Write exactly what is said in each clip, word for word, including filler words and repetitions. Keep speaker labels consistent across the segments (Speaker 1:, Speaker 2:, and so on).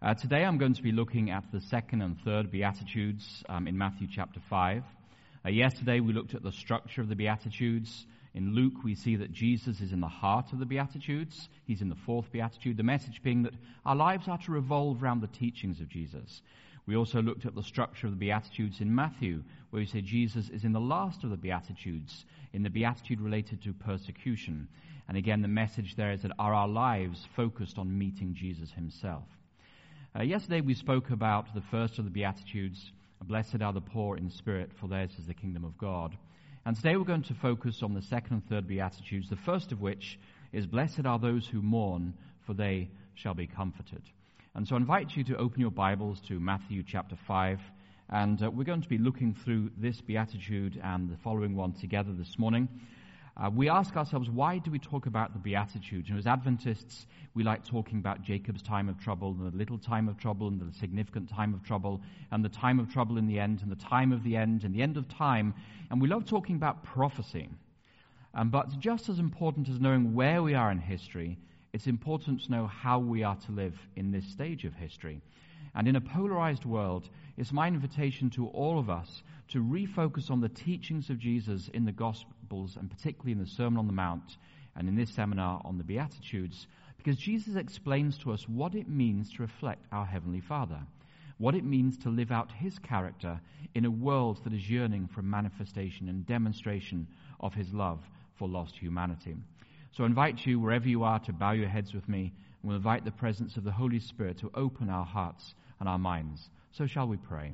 Speaker 1: Uh, today I'm going to be looking at the second and third Beatitudes um, in Matthew chapter five. Uh, yesterday we looked at the structure of the Beatitudes. In Luke we see that Jesus is in the heart of the Beatitudes. He's in the fourth Beatitude, the message being that our lives are to revolve around the teachings of Jesus. We also looked at the structure of the Beatitudes in Matthew, where we say Jesus is in the last of the Beatitudes, in the Beatitude related to persecution. And again, the message there is that are our lives focused on meeting Jesus himself? Uh, yesterday we spoke about the first of the Beatitudes, blessed are the poor in spirit, for theirs is the kingdom of God. And today we're going to focus on the second and third Beatitudes, the first of which is blessed are those who mourn, for they shall be comforted. And so I invite you to open your Bibles to Matthew chapter five, and uh, we're going to be looking through this Beatitude and the following one together this morning. Uh, we ask ourselves, why do we talk about the Beatitudes? And as Adventists, we like talking about Jacob's time of trouble, and the little time of trouble, and the significant time of trouble, and the time of trouble in the end, and the time of the end, and the end of time. And we love talking about prophecy. Um, but just as important as knowing where we are in history, it's important to know how we are to live in this stage of history. And in a polarized world, it's my invitation to all of us to refocus on the teachings of Jesus in the Gospels, and particularly in the Sermon on the Mount, and in this seminar on the Beatitudes, because Jesus explains to us what it means to reflect our Heavenly Father, what it means to live out his character in a world that is yearning for manifestation and demonstration of his love for lost humanity. So I invite you, wherever you are, to bow your heads with me, and we'll invite the presence of the Holy Spirit to open our hearts and our minds. So shall we pray.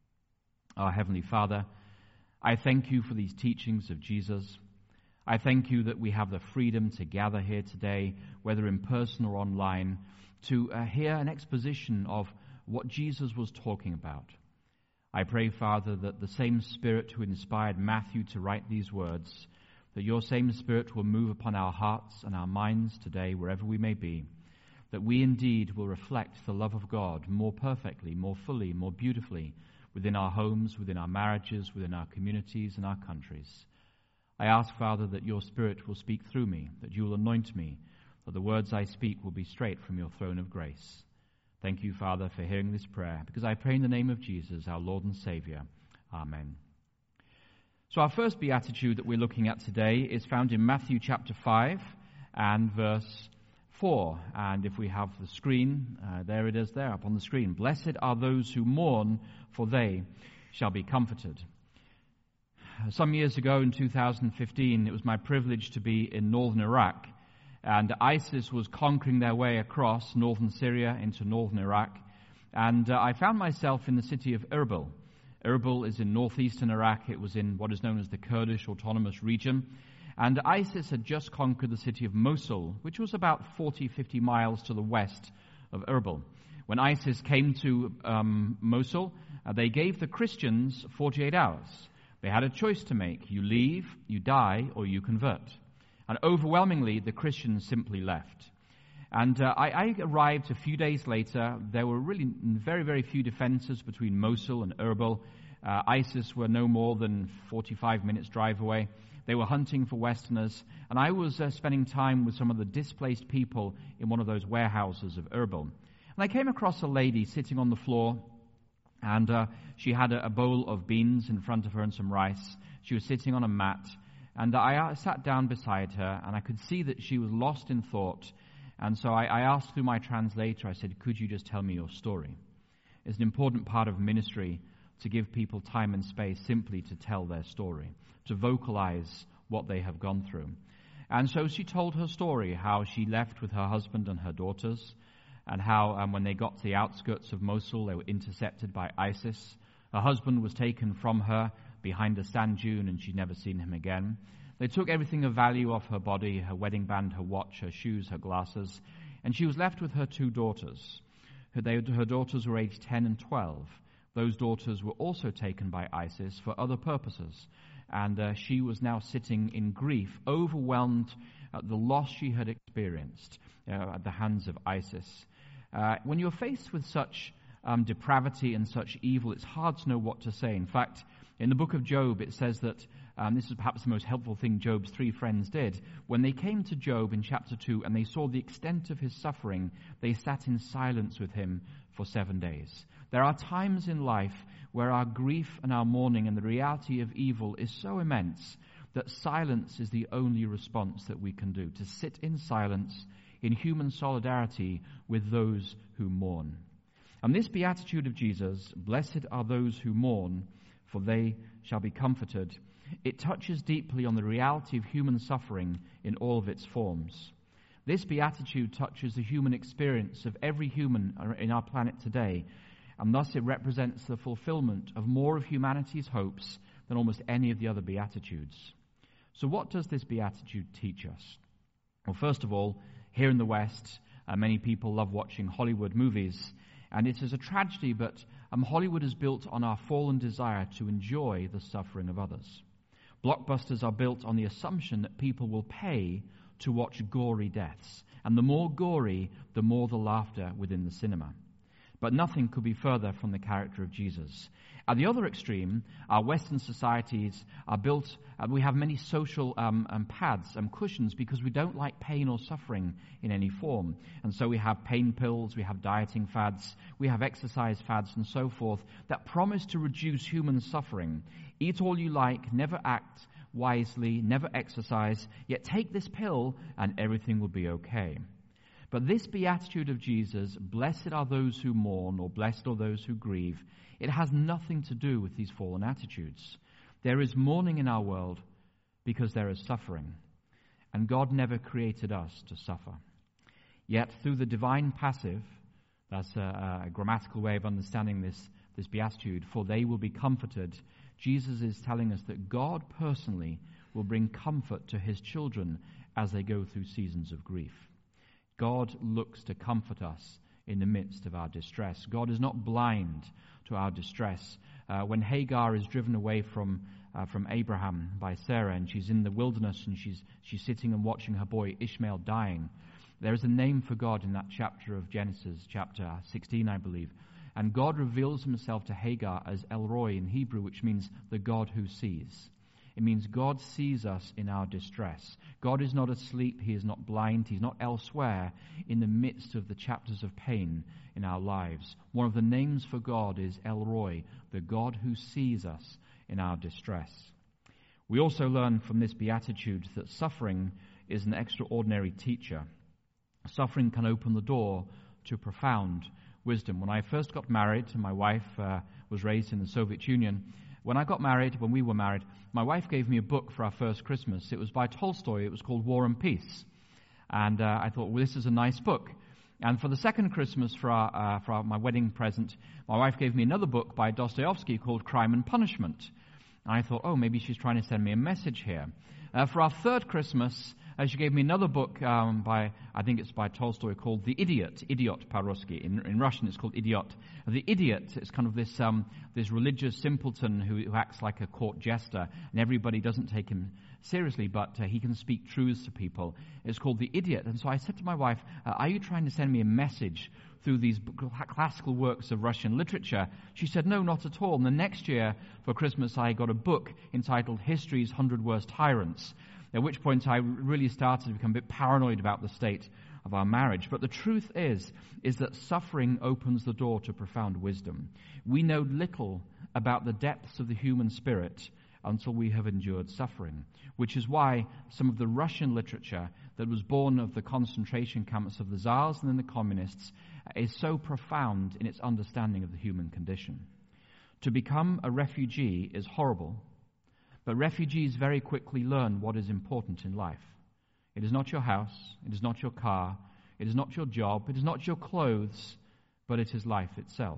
Speaker 1: Our Heavenly Father, I thank you for these teachings of Jesus. I thank you that we have the freedom to gather here today, whether in person or online, to uh, hear an exposition of what Jesus was talking about. I pray, Father, that the same Spirit who inspired Matthew to write these words, that your same Spirit will move upon our hearts and our minds today, wherever we may be, that we indeed will reflect the love of God more perfectly, more fully, more beautifully, within our homes, within our marriages, within our communities and our countries. I ask, Father, that your Spirit will speak through me, that you will anoint me, that the words I speak will be straight from your throne of grace. Thank you, Father, for hearing this prayer, because I pray in the name of Jesus, our Lord and Savior. Amen. So our first Beatitude that we're looking at today is found in Matthew chapter five and verse four. And if we have the screen, uh, there it is there up on the screen. Blessed are those who mourn, for they shall be comforted. Some years ago in two thousand fifteen, it was my privilege to be in northern Iraq, and ISIS was conquering their way across northern Syria into northern Iraq, and uh, I found myself in the city of Erbil. Erbil is in northeastern Iraq. It was in what is known as the Kurdish Autonomous Region, and ISIS had just conquered the city of Mosul, which was about forty, fifty miles to the west of Erbil. When ISIS came to um, Mosul, uh, they gave the Christians forty-eight hours. They had a choice to make. You leave, you die, or you convert. And overwhelmingly, the Christians simply left. And uh, I, I arrived a few days later. There were really very, very few defenses between Mosul and Erbil. Uh, ISIS were no more than forty-five minutes drive away. They were hunting for Westerners. And I was uh, spending time with some of the displaced people in one of those warehouses of Erbil. And I came across a lady sitting on the floor, and uh, she had a, a bowl of beans in front of her and some rice. She was sitting on a mat, and I uh, sat down beside her, and I could see that she was lost in thought. And so I, I asked through my translator, I said, could you just tell me your story? It's an important part of ministry to give people time and space simply to tell their story, to vocalize what they have gone through. And so she told her story, how she left with her husband and her daughters, and how um, when they got to the outskirts of Mosul, they were intercepted by ISIS. Her husband was taken from her behind a sand dune, and she'd never seen him again. They took everything of value off her body, her wedding band, her watch, her shoes, her glasses, and she was left with her two daughters. Her, they, her daughters were aged ten and twelve. Those daughters were also taken by ISIS for other purposes, and uh, she was now sitting in grief, overwhelmed at the loss she had experienced uh, at the hands of ISIS. Uh, when you're faced with such um, depravity and such evil, it's hard to know what to say. In fact, in the book of Job, it says that um, this is perhaps the most helpful thing Job's three friends did. When they came to Job in chapter two and they saw the extent of his suffering, they sat in silence with him for seven days. There are times in life where our grief and our mourning and the reality of evil is so immense that silence is the only response that we can do, to sit in silence in human solidarity with those who mourn. And this beatitude of Jesus, blessed are those who mourn, for they shall be comforted, it touches deeply on the reality of human suffering in all of its forms. This beatitude touches the human experience of every human in our planet today, and thus it represents the fulfillment of more of humanity's hopes than almost any of the other beatitudes. So what does this beatitude teach us? Well, first of all, here in the West, uh, many people love watching Hollywood movies, and it is a tragedy, but um, Hollywood is built on our fallen desire to enjoy the suffering of others. Blockbusters are built on the assumption that people will pay to watch gory deaths, and the more gory, the more the laughter within the cinema. But nothing could be further from the character of Jesus. At the other extreme, our Western societies are built, uh, we have many social um, um, pads and cushions because we don't like pain or suffering in any form. And so we have pain pills, we have dieting fads, we have exercise fads and so forth that promise to reduce human suffering. Eat all you like, never act wisely, never exercise, yet take this pill and everything will be okay. But this beatitude of Jesus, blessed are those who mourn, or blessed are those who grieve, it has nothing to do with these fallen attitudes. There is mourning in our world because there is suffering, and God never created us to suffer. Yet through the divine passive, that's a, a grammatical way of understanding this, this beatitude, for they will be comforted, Jesus is telling us that God personally will bring comfort to his children as they go through seasons of grief. God looks to comfort us in the midst of our distress. God is not blind to our distress. Uh, when Hagar is driven away from uh, from Abraham by Sarah, and she's in the wilderness, and she's she's sitting and watching her boy Ishmael dying, there is a name for God in that chapter of Genesis, chapter sixteen, I believe. And God reveals himself to Hagar as El Roi in Hebrew, which means the God who sees. It means God sees us in our distress. God is not asleep. He is not blind. He's not elsewhere in the midst of the chapters of pain in our lives. One of the names for God is El Roi, the God who sees us in our distress. We also learn from this beatitude that suffering is an extraordinary teacher. Suffering can open the door to profound wisdom. When I first got married, my wife uh, was raised in the Soviet Union. When I got married, when we were married, my wife gave me a book for our first Christmas. It was by Tolstoy. It was called War and Peace. And uh, I thought, well, this is a nice book. And for the second Christmas, for, our, uh, for our, my wedding present, my wife gave me another book by Dostoevsky called Crime and Punishment. And I thought, oh, maybe she's trying to send me a message here. Uh, for our third Christmas, uh, she gave me another book um, by, I think it's by Tolstoy, called The Idiot, Idiot по-русски. In, in Russian, it's called Idiot. The idiot is kind of this um, this religious simpleton who, who acts like a court jester, and everybody doesn't take him seriously, but uh, he can speak truths to people. It's called The Idiot. And so I said to my wife, uh, are you trying to send me a message through these classical works of Russian literature? She said, no, not at all. And the next year, for Christmas, I got a book entitled History's Hundred Worst Tyrants, at which point I really started to become a bit paranoid about the state of our marriage. But the truth is, is that suffering opens the door to profound wisdom. We know little about the depths of the human spirit until we have endured suffering, which is why some of the Russian literature that was born of the concentration camps of the Tsars and then the communists is so profound in its understanding of the human condition. To become a refugee is horrible, but refugees very quickly learn what is important in life. It is not your house, it is not your car, it is not your job, it is not your clothes, but it is life itself.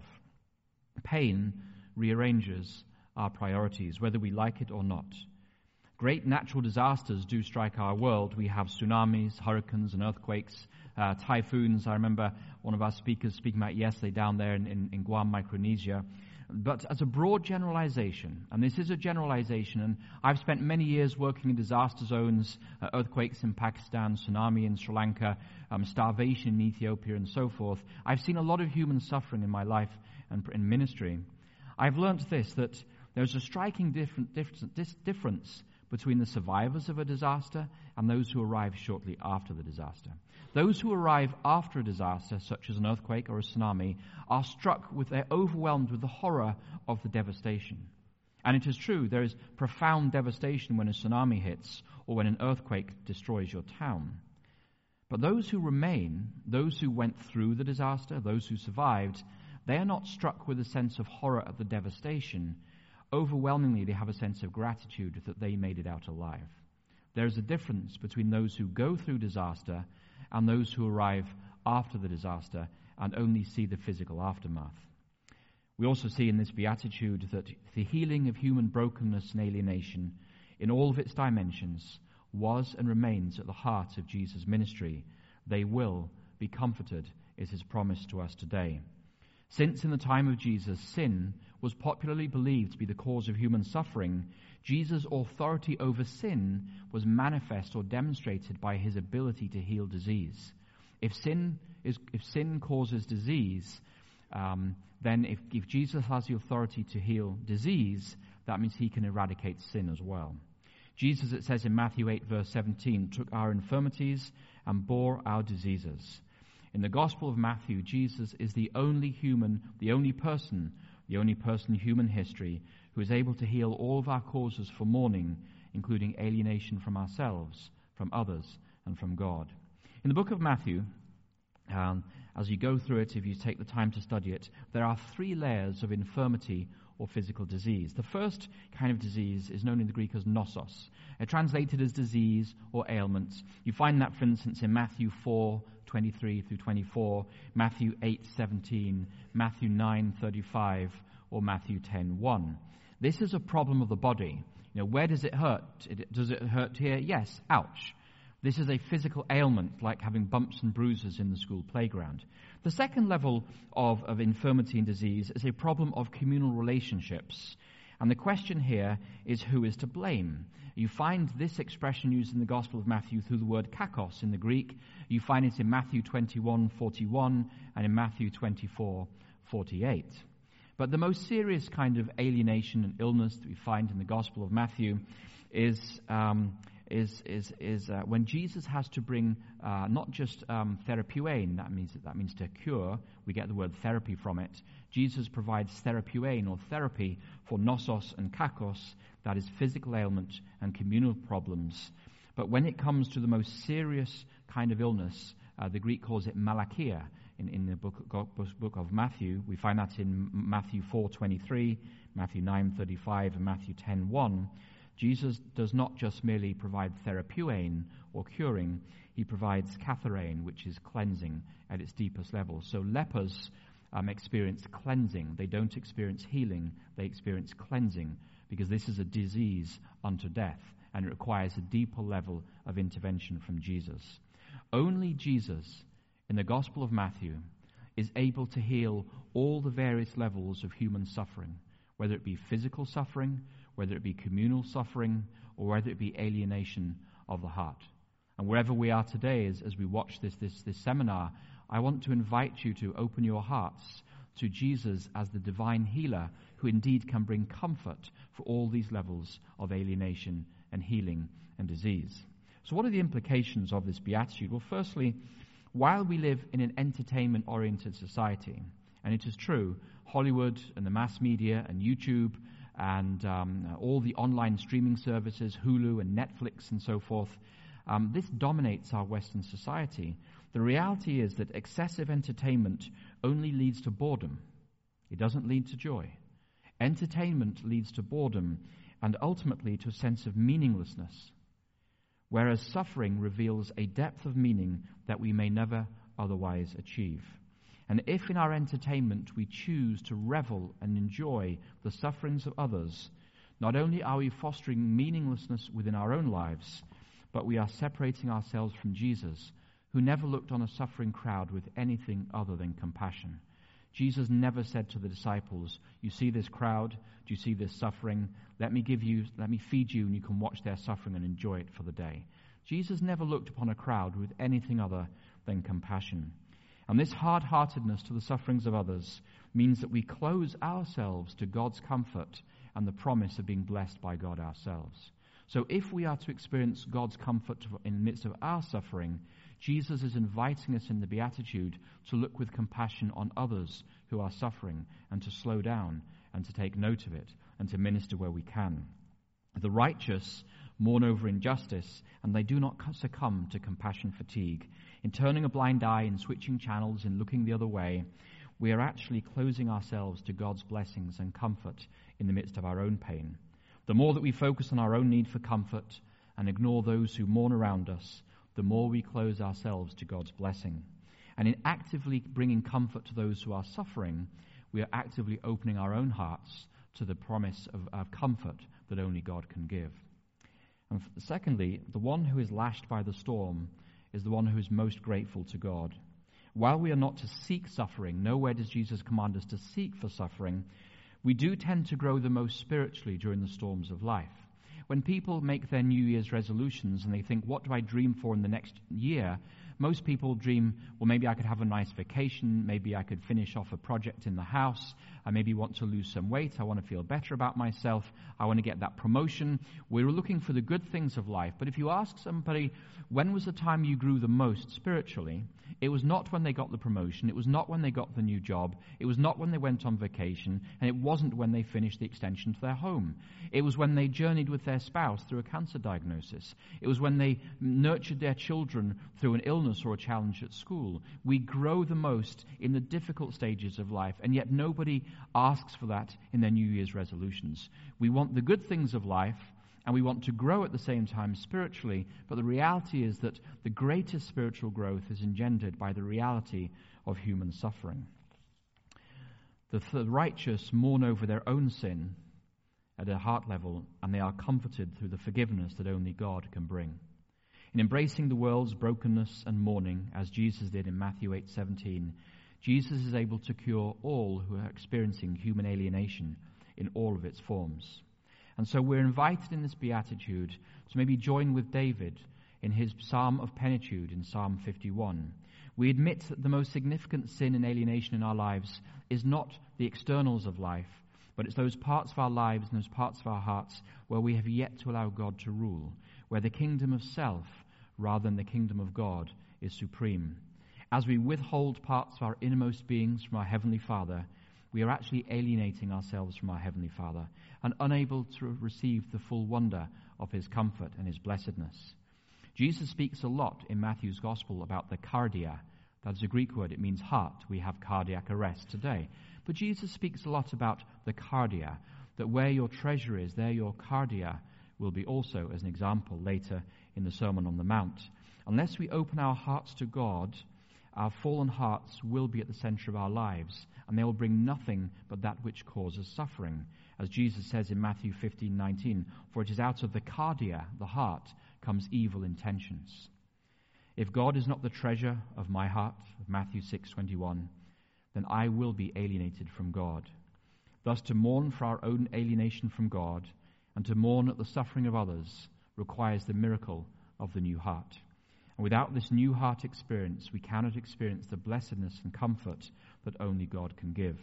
Speaker 1: Pain rearranges our priorities, whether we like it or not. Great natural disasters do strike our world. We have tsunamis, hurricanes, and earthquakes, uh, typhoons. I remember one of our speakers speaking about yesterday down there in, in, in Guam, Micronesia. But as a broad generalization, and this is a generalization, and I've spent many years working in disaster zones, uh, earthquakes in Pakistan, tsunami in Sri Lanka, um, starvation in Ethiopia, and so forth. I've seen a lot of human suffering in my life and in ministry. I've learnt this, that There's a striking different, difference, dis, difference between the survivors of a disaster and those who arrive shortly after the disaster. Those who arrive after a disaster, such as an earthquake or a tsunami, are struck with, they're overwhelmed with the horror of the devastation. And it is true, there is profound devastation when a tsunami hits or when an earthquake destroys your town. But those who remain, those who went through the disaster, those who survived, they are not struck with a sense of horror at the devastation. Overwhelmingly, they have a sense of gratitude that they made it out alive. There is a difference between those who go through disaster and those who arrive after the disaster and only see the physical aftermath. We also see in this beatitude that the healing of human brokenness and alienation in all of its dimensions was and remains at the heart of Jesus' ministry. They will be comforted, is his promise to us today. Since in the time of Jesus, sin was popularly believed to be the cause of human suffering, Jesus' authority over sin was manifest or demonstrated by his ability to heal disease. If sin is, if sin causes disease, um, then if, if Jesus has the authority to heal disease, that means he can eradicate sin as well. Jesus, it says in Matthew eight, verse seventeen, took our infirmities and bore our diseases. In the Gospel of Matthew, Jesus is the only human, the only person, the only person in human history who is able to heal all of our causes for mourning, including alienation from ourselves, from others, and from God. In the book of Matthew, um, as you go through it, if you take the time to study it, there are three layers of infirmity or physical disease. The first kind of disease is known in the Greek as nosos, uh, translated as disease or ailment. You find that, for instance, in Matthew four, twenty-three through twenty-four, Matthew eight, seventeen, Matthew nine, thirty-five, or Matthew ten, one. This is a problem of the body. You know, where does it hurt? It, does it hurt here? Yes, ouch. This is a physical ailment, like having bumps and bruises in the school playground. The second level of, of infirmity and disease is a problem of communal relationships. And the question here is, who is to blame? You find this expression used in the Gospel of Matthew through the word kakos in the Greek. You find it in Matthew twenty-one, forty-one and in Matthew twenty-four, forty-eight. But the most serious kind of alienation and illness that we find in the Gospel of Matthew is um, is is is uh, when Jesus has to bring uh, not just um, therapeuein, that means that means to cure. We get the word therapy from it. Jesus provides therapeuein or therapy for nosos and kakos, that is physical ailment and communal problems. But when it comes to the most serious kind of illness, uh, the Greek calls it malakia. In, in the book, book of Matthew, we find that in Matthew four twenty-three, Matthew nine thirty-five, and Matthew ten one. Jesus does not just merely provide therapeuein or curing, he provides katharein, which is cleansing at its deepest level. So lepers um, experience cleansing. They don't experience healing, they experience cleansing, because this is a disease unto death, and it requires a deeper level of intervention from Jesus. Only Jesus, in the Gospel of Matthew, is able to heal all the various levels of human suffering, whether it be physical suffering, whether it be communal suffering, or whether it be alienation of the heart. And wherever we are today, as, as we watch this, this, this seminar, I want to invite you to open your hearts to Jesus as the divine healer, who indeed can bring comfort for all these levels of alienation and healing and disease. So what are the implications of this beatitude? Well, firstly, while we live in an entertainment-oriented society, and it is true, Hollywood and the mass media and YouTube and um, all the online streaming services, Hulu and Netflix and so forth, um, this dominates our Western society. The reality is that excessive entertainment only leads to boredom. It doesn't lead to joy. Entertainment leads to boredom and ultimately to a sense of meaninglessness, whereas suffering reveals a depth of meaning that we may never otherwise achieve. And if in our entertainment we choose to revel and enjoy the sufferings of others, not only are we fostering meaninglessness within our own lives, but we are separating ourselves from Jesus, who never looked on a suffering crowd with anything other than compassion. Jesus never said to the disciples, you see this crowd, do you see this suffering? Let me give you, let me feed you, and you can watch their suffering and enjoy it for the day. Jesus never looked upon a crowd with anything other than compassion. And this hard-heartedness to the sufferings of others means that we close ourselves to God's comfort and the promise of being blessed by God ourselves. So if we are to experience God's comfort in the midst of our suffering, Jesus is inviting us in the Beatitude to look with compassion on others who are suffering and to slow down and to take note of it and to minister where we can. The righteous mourn over injustice, and they do not succumb to compassion fatigue. In turning a blind eye, in switching channels, in looking the other way, we are actually closing ourselves to God's blessings and comfort in the midst of our own pain. The more that we focus on our own need for comfort and ignore those who mourn around us, the more we close ourselves to God's blessing. And in actively bringing comfort to those who are suffering, we are actively opening our own hearts to the promise of, of comfort that only God can give. And secondly, the one who is lashed by the storm is the one who is most grateful to God. While we are not to seek suffering, nowhere does Jesus command us to seek for suffering, we do tend to grow the most spiritually during the storms of life. When people make their New Year's resolutions and they think, what do I dream for in the next year? Most people dream, well, maybe I could have a nice vacation, maybe I could finish off a project in the house, I maybe want to lose some weight, I want to feel better about myself, I want to get that promotion. We're looking for the good things of life. But if you ask somebody, when was the time you grew the most spiritually? It was not when they got the promotion, it was not when they got the new job, it was not when they went on vacation, and it wasn't when they finished the extension to their home. It was when they journeyed with their spouse through a cancer diagnosis. It was when they nurtured their children through an illness or a challenge at school. We grow the most in the difficult stages of life, and yet nobody asks for that in their New Year's resolutions. We want the good things of life, and we want to grow at the same time spiritually, but the reality is that the greatest spiritual growth is engendered by the reality of human suffering. The, the righteous mourn over their own sin at a heart level, and they are comforted through the forgiveness that only God can bring. In embracing the world's brokenness and mourning, as Jesus did in Matthew eight seventeen, Jesus is able to cure all who are experiencing human alienation in all of its forms. And so we're invited in this beatitude to maybe join with David in his psalm of plenitude in Psalm fifty-one. We admit that the most significant sin and alienation in our lives is not the externals of life, but it's those parts of our lives and those parts of our hearts where we have yet to allow God to rule, where the kingdom of self rather than the kingdom of God is supreme. As we withhold parts of our innermost beings from our Heavenly Father, we are actually alienating ourselves from our Heavenly Father and unable to receive the full wonder of his comfort and his blessedness. Jesus speaks a lot in Matthew's Gospel about the cardia. That's a Greek word. It means heart. We have cardiac arrest today. But Jesus speaks a lot about the cardia, that where your treasure is, there your cardia will be also, as an example later in the Sermon on the Mount. Unless we open our hearts to God, our fallen hearts will be at the center of our lives, and they will bring nothing but that which causes suffering. As Jesus says in Matthew fifteen nineteen, for it is out of the cardia, the heart, comes evil intentions. If God is not the treasure of my heart, of Matthew six twenty-one, then I will be alienated from God. Thus to mourn for our own alienation from God and to mourn at the suffering of others requires the miracle of the new heart. And without this new heart experience, we cannot experience the blessedness and comfort that only God can give.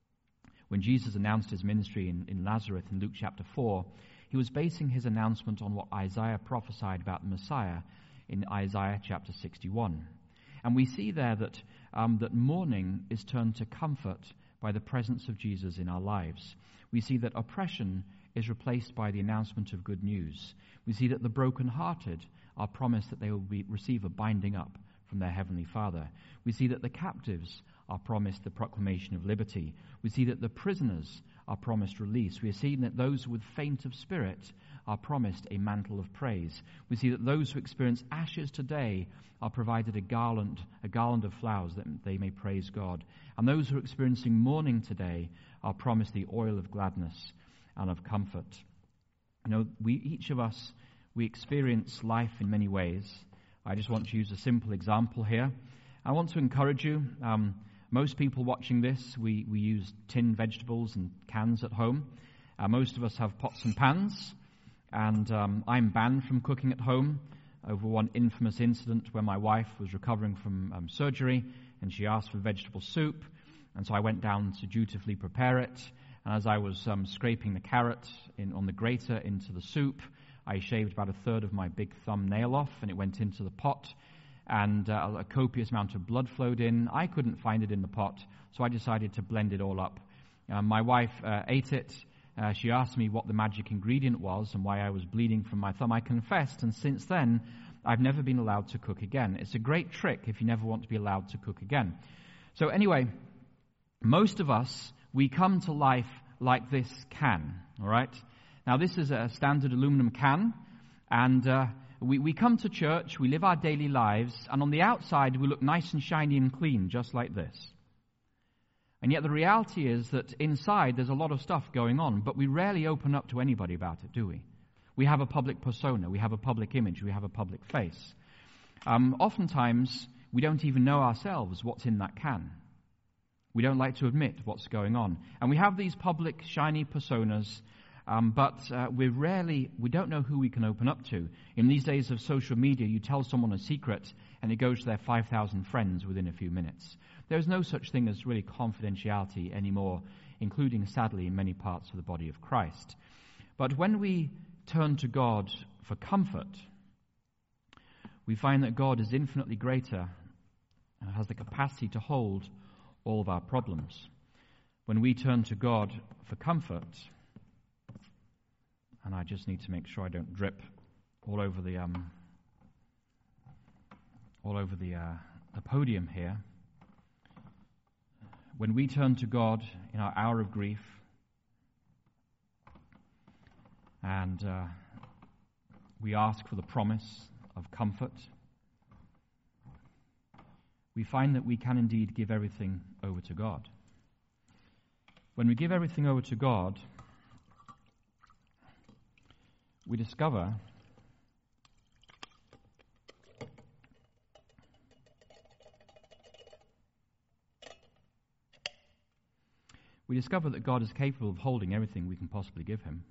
Speaker 1: When Jesus announced his ministry in, in Nazareth in Luke chapter four, he was basing his announcement on what Isaiah prophesied about the Messiah in Isaiah chapter sixty-one. And we see there that, um, that mourning is turned to comfort by the presence of Jesus in our lives. We see that oppression is replaced by the announcement of good news. We see that the brokenhearted are promised that they will be, receive a binding up from their Heavenly Father. We see that the captives are promised the proclamation of liberty. We see that the prisoners are promised release. We are seeing that those with faint of spirit are promised a mantle of praise. We see that those who experience ashes today are provided a garland, a garland of flowers that they may praise God. And those who are experiencing mourning today are promised the oil of gladness and of comfort. You know, we each of us, we experience life in many ways. I just want to use a simple example here. I want to encourage you. Um, most people watching this, we, we use tinned vegetables and cans at home. Uh, most of us have pots and pans. And um, I'm banned from cooking at home over one infamous incident where my wife was recovering from um, surgery and she asked for vegetable soup. And so I went down to dutifully prepare it. And as I was um, scraping the carrot in, on the grater into the soup, I shaved about a third of my big thumbnail off, and it went into the pot, and uh, a copious amount of blood flowed in. I couldn't find it in the pot, so I decided to blend it all up. Uh, my wife uh, ate it. Uh, she asked me what the magic ingredient was and why I was bleeding from my thumb. I confessed, and since then, I've never been allowed to cook again. It's a great trick if you never want to be allowed to cook again. So anyway, most of us, we come to life like this can, all right? Now, this is a standard aluminum can, and uh, we, we come to church, we live our daily lives, and on the outside, we look nice and shiny and clean, just like this. And yet the reality is that inside, there's a lot of stuff going on, but we rarely open up to anybody about it, do we? We have a public persona, we have a public image, we have a public face. Um, oftentimes, we don't even know ourselves what's in that can. We don't like to admit what's going on. And we have these public, shiny personas, um, but uh, we rarely, we don't know who we can open up to. In these days of social media, you tell someone a secret, and it goes to their five thousand friends within a few minutes. There's no such thing as really confidentiality anymore, including, sadly, in many parts of the body of Christ. But when we turn to God for comfort, we find that God is infinitely greater and has the capacity to hold all of our problems. When we turn to God for comfort, and I just need to make sure I don't drip all over the um, all over the uh, the podium here. When we turn to God in our hour of grief, and uh, we ask for the promise of comfort, we find that we can indeed give everything over to God. When we give everything over to God, we discover we discover that God is capable of holding everything we can possibly give him.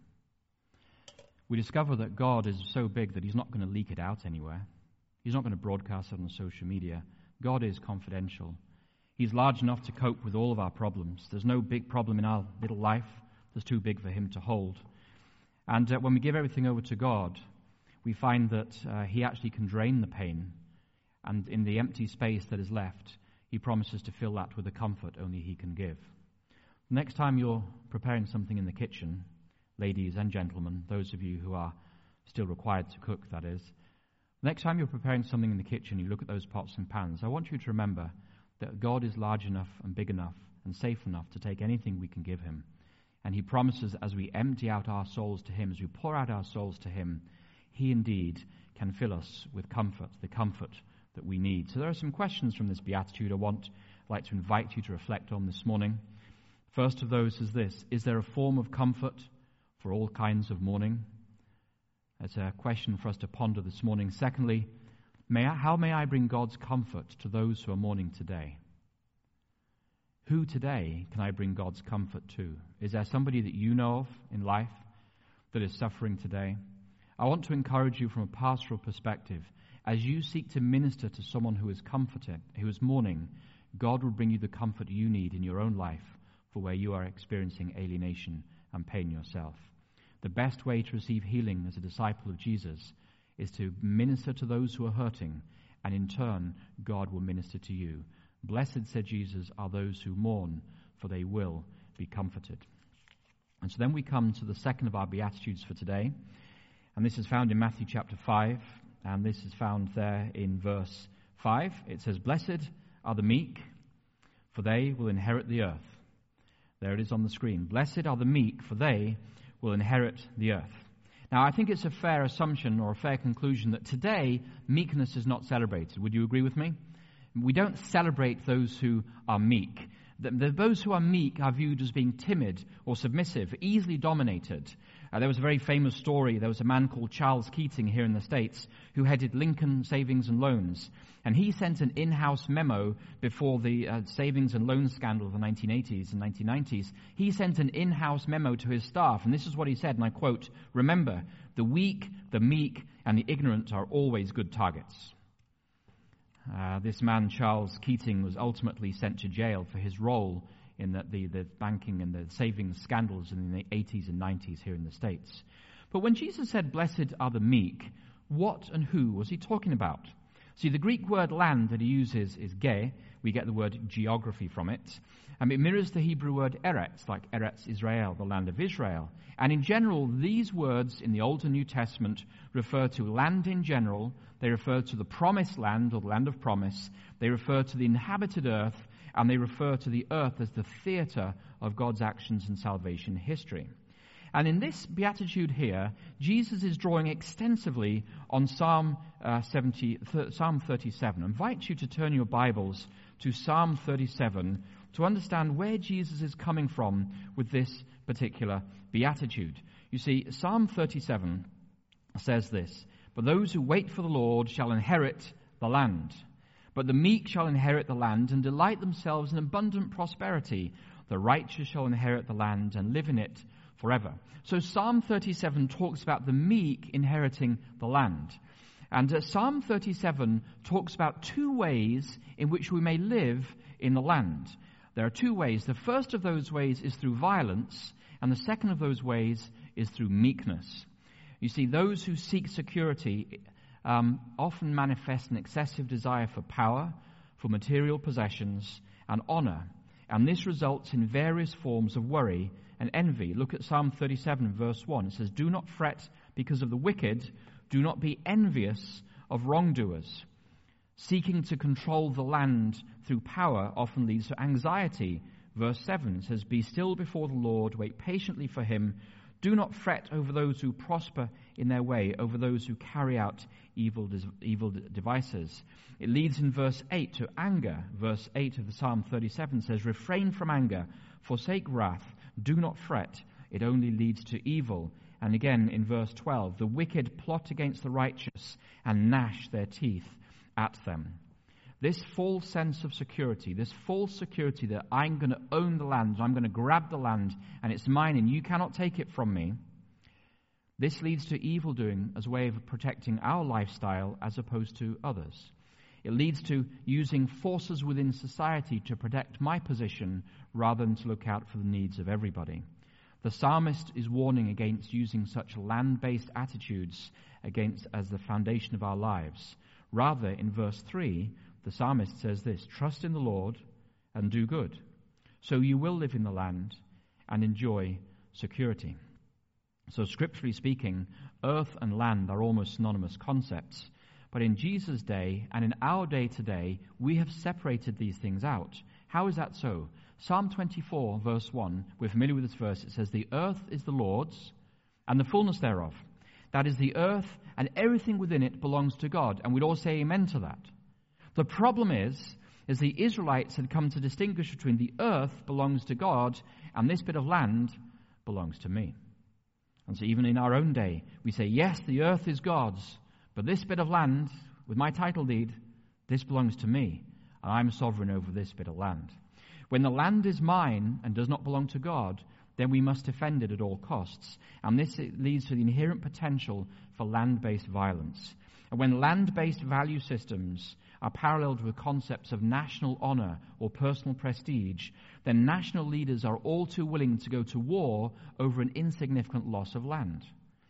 Speaker 1: We discover that God is so big that he's not going to leak it out anywhere. He's not going to broadcast it on social media. God is confidential. He's large enough to cope with all of our problems. There's no big problem in our little life that's too big for him to hold. And uh, when we give everything over to God, we find that uh, he actually can drain the pain. And in the empty space that is left, he promises to fill that with the comfort only he can give. Next time you're preparing something in the kitchen, ladies and gentlemen, those of you who are still required to cook, that is, next time you're preparing something in the kitchen, you look at those pots and pans, I want you to remember that God is large enough and big enough and safe enough to take anything we can give him. And he promises as we empty out our souls to him, as we pour out our souls to him, he indeed can fill us with comfort, the comfort that we need. So there are some questions from this beatitude I want, I'd like to invite you to reflect on this morning. First of those is this: is there a form of comfort for all kinds of mourning? That's a question for us to ponder this morning. Secondly, may I, how may I bring God's comfort to those who are mourning today? Who today can I bring God's comfort to? Is there somebody that you know of in life that is suffering today? I want to encourage you from a pastoral perspective. As you seek to minister to someone who is comforted, who is mourning, God will bring you the comfort you need in your own life for where you are experiencing alienation and pain yourself. The best way to receive healing as a disciple of Jesus is to minister to those who are hurting, and in turn, God will minister to you. Blessed, said Jesus, are those who mourn, for they will be comforted. And so then we come to the second of our Beatitudes for today, and this is found in Matthew chapter five, and this is found there in verse five. It says, "Blessed are the meek, for they will inherit the earth." There it is on the screen. Blessed are the meek, for they will inherit the earth. Now, I think it's a fair assumption or a fair conclusion that today meekness is not celebrated. Would you agree with me? We don't celebrate those who are meek. The, the, those who are meek are viewed as being timid or submissive, easily dominated. Uh, there was a very famous story. There was a man called Charles Keating here in the States who headed Lincoln Savings and Loans. And he sent an in-house memo before the uh, savings and loan scandal of the nineteen eighties and nineteen nineties. He sent an in-house memo to his staff. And this is what he said, and I quote, "Remember, the weak, the meek, and the ignorant are always good targets." Uh, this man, Charles Keating, was ultimately sent to jail for his role in the, the, the banking and the savings scandals in the eighties and nineties here in the States. But when Jesus said, blessed are the meek, what and who was he talking about? See, the Greek word land that he uses is ge. We get the word geography from it. Um, it mirrors the Hebrew word Eretz, like Eretz Israel, the land of Israel. And in general, these words in the Old and New Testament refer to land in general. They refer to the promised land, or the land of promise. They refer to the inhabited earth, and they refer to the earth as the theater of God's actions and salvation history. And in this beatitude here, Jesus is drawing extensively on Psalm uh, seventy, th- Psalm thirty-seven. I invite you to turn your Bibles to Psalm thirty-seven to understand where Jesus is coming from with this particular beatitude. You see, Psalm thirty-seven says this, "But those who wait for the Lord shall inherit the land. But the meek shall inherit the land and delight themselves in abundant prosperity. The righteous shall inherit the land and live in it forever." So Psalm thirty-seven talks about the meek inheriting the land. And uh, Psalm thirty-seven talks about two ways in which we may live in the land. There are two ways. The first of those ways is through violence, and the second of those ways is through meekness. You see, those who seek security um, often manifest an excessive desire for power, for material possessions, and honor. And this results in various forms of worry and envy. Look at Psalm thirty-seven, verse one. It says, "Do not fret because of the wicked. Do not be envious of wrongdoers." Seeking to control the land through power often leads to anxiety. Verse seven says, "Be still before the Lord, wait patiently for him. Do not fret over those who prosper in their way, over those who carry out evil, evil devices." It leads in verse eight to anger. Verse eight of the Psalm thirty-seven says, "Refrain from anger, forsake wrath, do not fret, it only leads to evil." And again in verse twelve, "The wicked plot against the righteous and gnash their teeth at them." This false sense of security, this false security that I'm going to own the land, I'm going to grab the land, and it's mine and you cannot take it from me, this leads to evil doing as a way of protecting our lifestyle as opposed to others. It leads to using forces within society to protect my position rather than to look out for the needs of everybody. The psalmist is warning against using such land-based attitudes against as the foundation of our lives. Rather, in verse three, the psalmist says this, "Trust in the Lord and do good, so you will live in the land and enjoy security." So scripturally speaking, earth and land are almost synonymous concepts. But in Jesus' day and in our day today, we have separated these things out. How is that so? Psalm twenty-four, verse one, we're familiar with this verse. It says, "The earth is the Lord's and the fullness thereof." That is, the earth and everything within it belongs to God. And we'd all say amen to that. The problem is, is the Israelites had come to distinguish between the earth belongs to God and this bit of land belongs to me. And so even in our own day, we say, yes, the earth is God's, but this bit of land, with my title deed, this belongs to me, and I'm sovereign over this bit of land. When the land is mine and does not belong to God, then we must defend it at all costs. And this leads to the inherent potential for land-based violence. And when land-based value systems are paralleled with concepts of national honor or personal prestige, then national leaders are all too willing to go to war over an insignificant loss of land.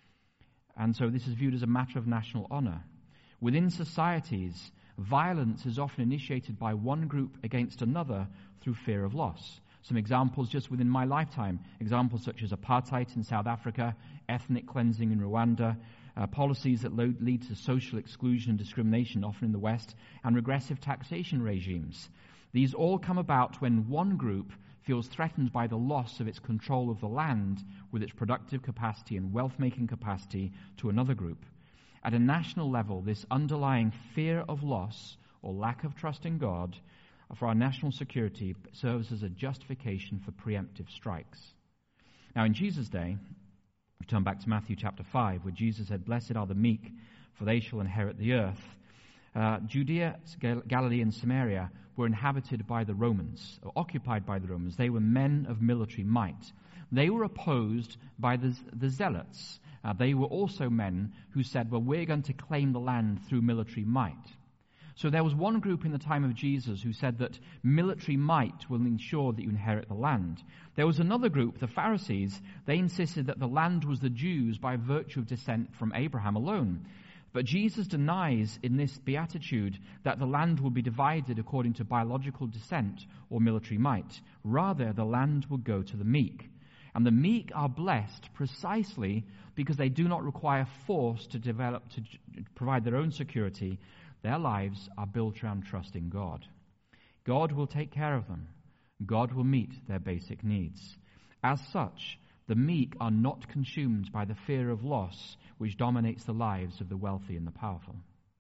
Speaker 1: And so this is viewed as a matter of national honor. Within societies, violence is often initiated by one group against another through fear of loss. Some examples just within my lifetime, examples such as apartheid in South Africa, ethnic cleansing in Rwanda, uh, policies that lo- lead to social exclusion and discrimination, often in the West, and regressive taxation regimes. These all come about when one group feels threatened by the loss of its control of the land with its productive capacity and wealth-making capacity to another group. At a national level, this underlying fear of loss or lack of trust in God for our national security serves as a justification for preemptive strikes. Now, in Jesus' day, we turn back to Matthew chapter five, where Jesus said, "Blessed are the meek, for they shall inherit the earth." Uh, Judea, Gal- Galilee, and Samaria were inhabited by the Romans, or occupied by the Romans. They were men of military might. They were opposed by the, the Zealots. Uh, they were also men who said, well, we're going to claim the land through military might. So there was one group in the time of Jesus who said that military might will ensure that you inherit the land. There was another group, the Pharisees. They insisted that the land was the Jews by virtue of descent from Abraham alone. But Jesus denies in this beatitude that the land will be divided according to biological descent or military might. Rather, the land will go to the meek. And the meek are blessed precisely because they do not require force to develop, to provide their own security. Their lives are built around trusting God. God will take care of them. God will meet their basic needs. As such, the meek are not consumed by the fear of loss which dominates the lives of the wealthy and the powerful.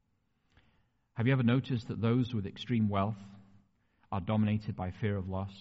Speaker 1: Have you ever noticed that those with extreme wealth are dominated by fear of loss?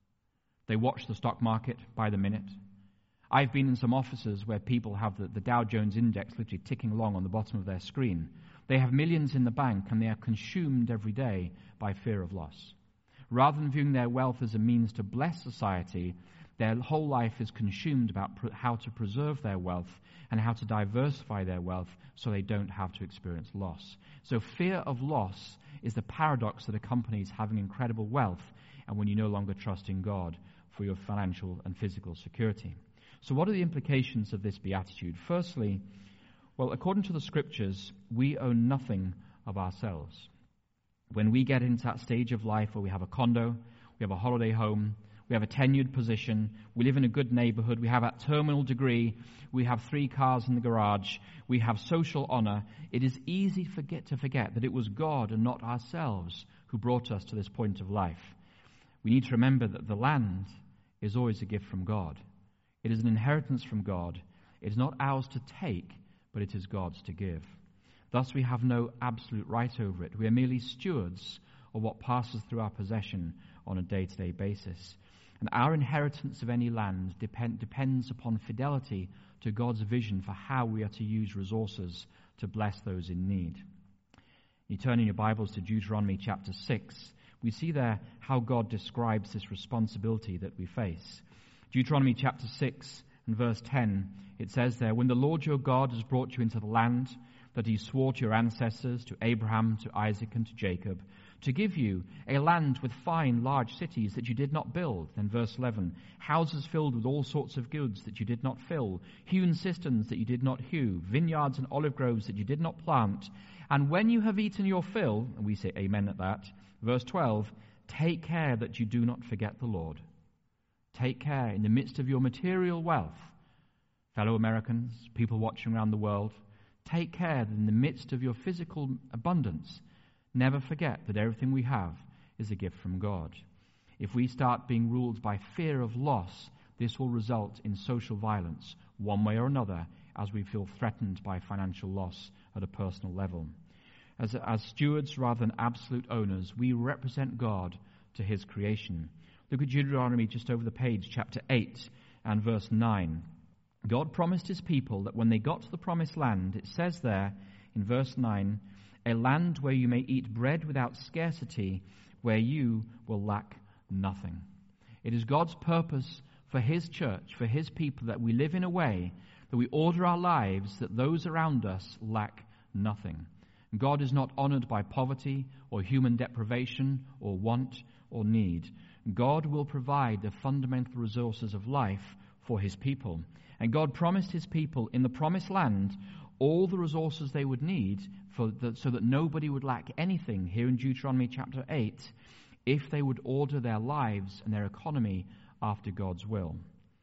Speaker 1: They watch the stock market by the minute. I've been in some offices where people have the, the Dow Jones index literally ticking along on the bottom of their screen. They have millions in the bank and they are consumed every day by fear of loss. Rather than viewing their wealth as a means to bless society, their whole life is consumed about pr- how to preserve their wealth and how to diversify their wealth so they don't have to experience loss. So fear of loss is the paradox that accompanies having incredible wealth and when you no longer trust in God for your financial and physical security. So what are the implications of this beatitude? Firstly, well, according to the scriptures, we own nothing of ourselves. When we get into that stage of life where we have a condo, we have a holiday home, we have a tenured position, we live in a good neighborhood, we have a terminal degree, we have three cars in the garage, we have social honor, it is easy forget to forget that it was God and not ourselves who brought us to this point of life. We need to remember that the land is always a gift from God. It is an inheritance from God. It is not ours to take, but it is God's to give. Thus we have no absolute right over it. We are merely stewards of what passes through our possession on a day-to-day basis. And our inheritance of any land depend, depends upon fidelity to God's vision for how we are to use resources to bless those in need. You turn in your Bibles to Deuteronomy chapter six. We see there how God describes this responsibility that we face. Deuteronomy chapter six and verse ten, it says there, "When the Lord your God has brought you into the land that he swore to your ancestors, to Abraham, to Isaac, and to Jacob, to give you a land with fine, large cities that you did not build." Then verse eleven, "Houses filled with all sorts of goods that you did not fill, hewn cisterns that you did not hew, vineyards and olive groves that you did not plant. And when you have eaten your fill," and we say amen at that, verse twelve, "take care that you do not forget the Lord." Take care in the midst of your material wealth, fellow Americans, people watching around the world, take care that in the midst of your physical abundance, never forget that everything we have is a gift from God. If we start being ruled by fear of loss, this will result in social violence, one way or another, as we feel threatened by financial loss at a personal level. As, as stewards rather than absolute owners, we represent God to his creation. Look at Deuteronomy just over the page, chapter eight and verse nine. God promised his people that when they got to the promised land, it says there in verse nine, "A land where you may eat bread without scarcity, where you will lack nothing." It is God's purpose for his church, for his people, that we live in a way that we order our lives that those around us lack nothing. God is not honored by poverty or human deprivation or want or need. God will provide the fundamental resources of life for his people. And God promised his people in the promised land all the resources they would need for the, so that nobody would lack anything here in Deuteronomy chapter eight if they would order their lives and their economy after God's will.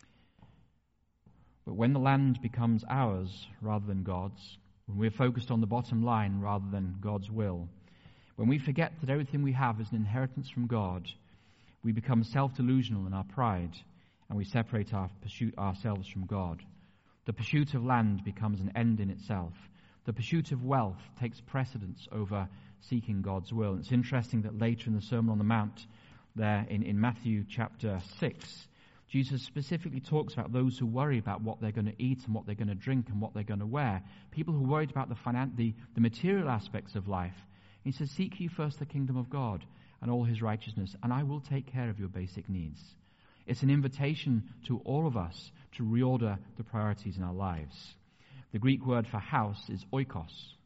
Speaker 1: But when the land becomes ours rather than God's, when we're focused on the bottom line rather than God's will, when we forget that everything we have is an inheritance from God, we become self-delusional in our pride and we separate our pursuit ourselves from God. The pursuit of land becomes an end in itself. The pursuit of wealth takes precedence over seeking God's will. And it's interesting that later in the Sermon on the Mount, there in, in Matthew chapter six, Jesus specifically talks about those who worry about what they're going to eat and what they're going to drink and what they're going to wear. People who are worried about the, finan- the, the material aspects of life. And he says, "Seek ye first the kingdom of God and all his righteousness, and I will take care of your basic needs." It's an invitation to all of us to reorder the priorities in our lives. The Greek word for house is oikos.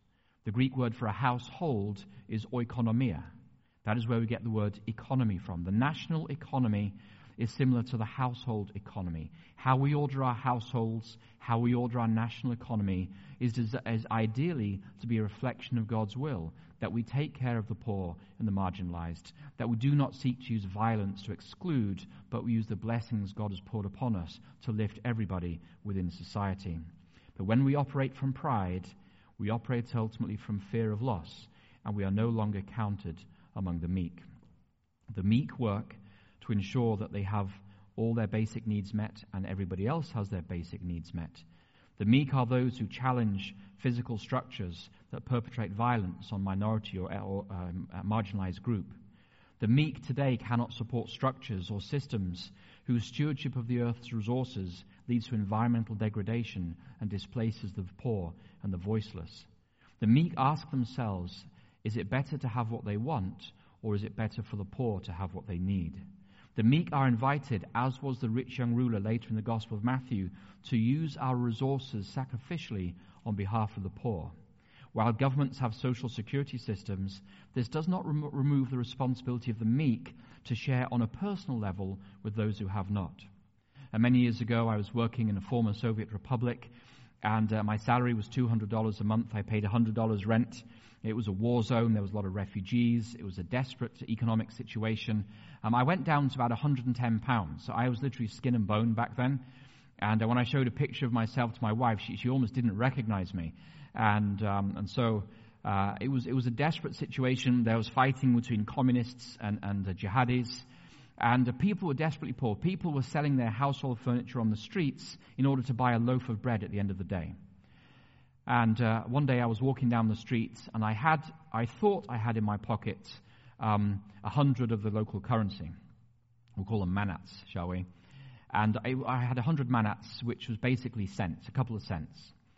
Speaker 1: The Greek word for a household is oikonomia. That is where we get the word economy from. The national economy is similar to the household economy. How we order our households, how we order our national economy is, is ideally to be a reflection of God's will, that we take care of the poor and the marginalized, that we do not seek to use violence to exclude, but we use the blessings God has poured upon us to lift everybody within society. But when we operate from pride, we operate ultimately from fear of loss, and we are no longer counted among the meek. The meek work to ensure that they have all their basic needs met and everybody else has their basic needs met. The meek are those who challenge physical structures that perpetrate violence on minority or, or um, marginalized group. The meek today cannot support structures or systems whose stewardship of the earth's resources leads to environmental degradation and displaces the poor and the voiceless. The meek ask themselves, is it better to have what they want, or is it better for the poor to have what they need? The meek are invited, as was the rich young ruler later in the Gospel of Matthew, to use our resources sacrificially on behalf of the poor. While governments have social security systems, this does not rem- remove the responsibility of the meek to share on a personal level with those who have not. And many years ago, I was working in a former Soviet republic, and uh, my salary was two hundred dollars a month. I paid one hundred dollars rent. It was a war zone. There was a lot of refugees. It was a desperate economic situation. Um, I went down to about one hundred ten pounds. So I was literally skin and bone back then. And uh, when I showed a picture of myself to my wife, she, she almost didn't recognize me. And um, and so uh, it was it was a desperate situation. There was fighting between communists and, and the jihadis. And uh, people were desperately poor. People were selling their household furniture on the streets in order to buy a loaf of bread at the end of the day. And uh, one day I was walking down the street, and I had, I thought I had in my pocket um, a hundred of the local currency. We'll call them manats, shall we? And I, I had a hundred manats, which was basically cents, a couple of cents.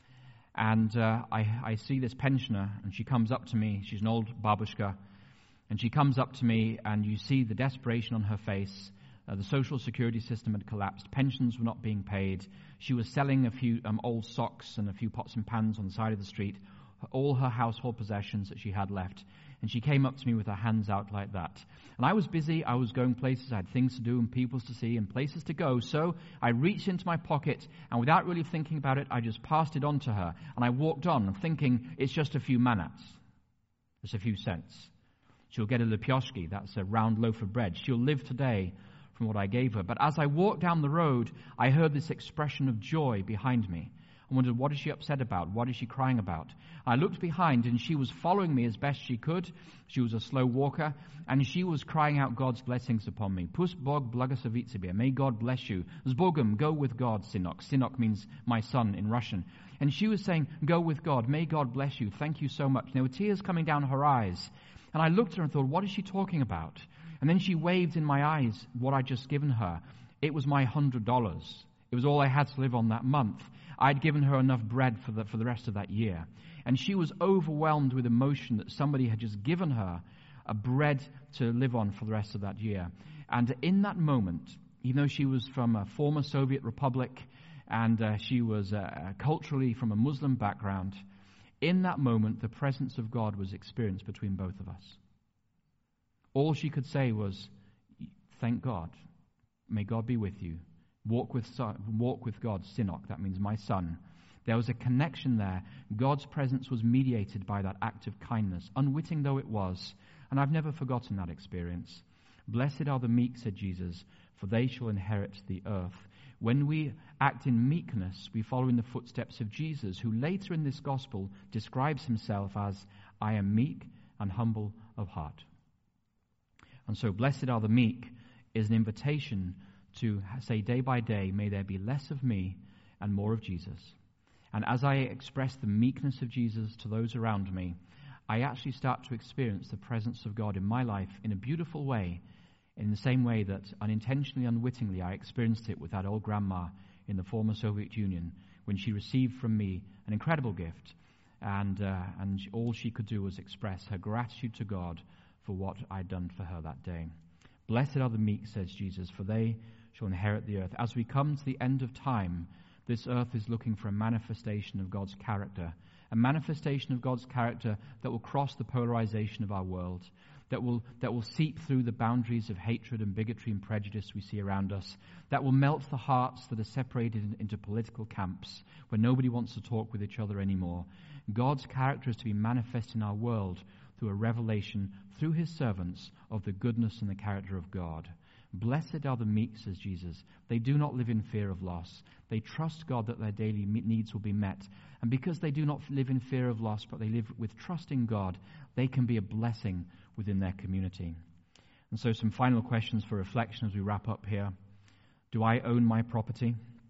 Speaker 1: And uh, I, I see this pensioner, and she comes up to me. She's an old babushka. And she comes up to me, and you see the desperation on her face. Uh, the social security system had collapsed. Pensions were not being paid. She was selling a few um, old socks and a few pots and pans on the side of the street, all her household possessions that she had left. And she came up to me with her hands out like that. And I was busy. I was going places. I had things to do and people to see and places to go. So I reached into my pocket, and without really thinking about it, I just passed it on to her. And I walked on thinking, it's just a few manats. It's a few cents. She'll get a lepioshki, that's a round loaf of bread. She'll live today from what I gave her. But as I walked down the road, I heard this expression of joy behind me. I wondered, what is she upset about? What is she crying about? I looked behind, and she was following me as best she could. She was a slow walker, and she was crying out God's blessings upon me. Pus Bog blagoslavitsibie. May God bless you. Zbogum, go with God, Synok. Synok means my son in Russian. And she was saying, go with God. May God bless you. Thank you so much. And there were tears coming down her eyes. And I looked at her and thought, what is she talking about? And then she waved in my eyes what I'd just given her. It was my hundred dollars. It was all I had to live on that month. I'd given her enough bread for the, for the rest of that year. And she was overwhelmed with emotion that somebody had just given her a bread to live on for the rest of that year. And in that moment, even though she was from a former Soviet republic and uh, she was uh, culturally from a Muslim background, in that moment, the presence of God was experienced between both of us. All she could say was, thank God. May God be with you. Walk with son, walk with God, Synok. That means my son. There was a connection there. God's presence was mediated by that act of kindness, unwitting though it was. And I've never forgotten that experience. Blessed are the meek, said Jesus, for they shall inherit the earth. When we act in meekness, we follow in the footsteps of Jesus, who later in this gospel describes himself as, I am meek and humble of heart. And so, blessed are the meek is an invitation to say day by day, may there be less of me and more of Jesus. And as I express the meekness of Jesus to those around me, I actually start to experience the presence of God in my life in a beautiful way, in the same way that unintentionally, unwittingly, I experienced it with that old grandma in the former Soviet Union when she received from me an incredible gift, and uh, and all she could do was express her gratitude to God for what I'd done for her that day. Blessed are the meek, says Jesus, for they shall inherit the earth. As we come to the end of time, this earth is looking for a manifestation of God's character, a manifestation of God's character that will cross the polarization of our world, that will that will seep through the boundaries of hatred and bigotry and prejudice we see around us, that will melt the hearts that are separated into political camps where nobody wants to talk with each other anymore. God's character is to be manifest in our world through a revelation through his servants of the goodness and the character of God. Blessed are the meek, says Jesus. They do not live in fear of loss. They trust God that their daily needs will be met. And because they do not live in fear of loss, but they live with trust in God, they can be a blessing within their community. And so some final questions for reflection as we wrap up here. Do I own my property?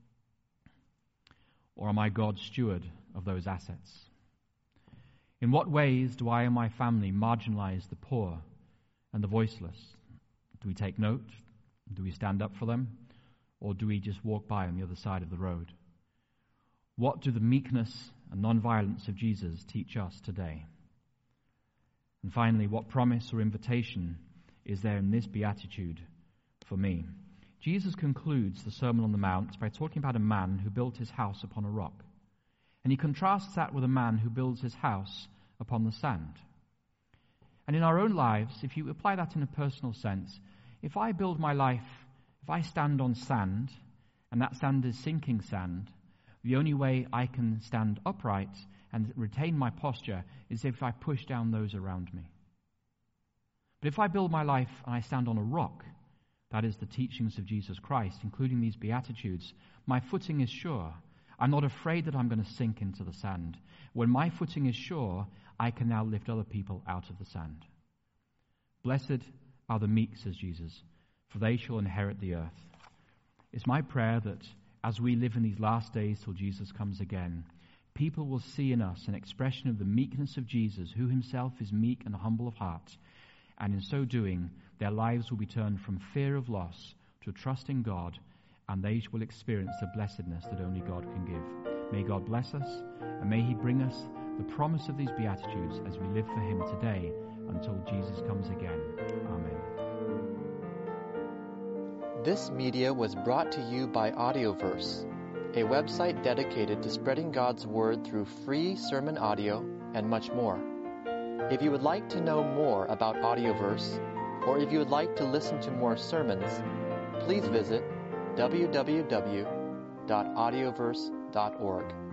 Speaker 1: Or am I God's steward of those assets? In what ways do I and my family marginalize the poor and the voiceless? Do we take note? Do we stand up for them? Or do we just walk by on the other side of the road? What do the meekness and non-violence of Jesus teach us today? And finally, what promise or invitation is there in this beatitude for me? Jesus concludes the Sermon on the Mount by talking about a man who built his house upon a rock. And he contrasts that with a man who builds his house upon the sand. And in our own lives, if you apply that in a personal sense, if I build my life, if I stand on sand, and that sand is sinking sand, the only way I can stand upright and retain my posture is if I push down those around me. But if I build my life and I stand on a rock, that is the teachings of Jesus Christ, including these Beatitudes, my footing is sure. I'm not afraid that I'm going to sink into the sand. When my footing is sure, I can now lift other people out of the sand. Blessed are the meek, says Jesus, for they shall inherit the earth. It's my prayer that as we live in these last days till Jesus comes again, people will see in us an expression of the meekness of Jesus, who himself is meek and humble of heart. And in so doing, their lives will be turned from fear of loss to trust in God, and they will experience the blessedness that only God can give. May God bless us, and may he bring us the promise of these Beatitudes as we live for him today until Jesus comes again. Amen.
Speaker 2: This media was brought to you by Audioverse, a website dedicated to spreading God's Word through free sermon audio and much more. If you would like to know more about Audioverse, or if you would like to listen to more sermons, please visit w w w dot audioverse dot org.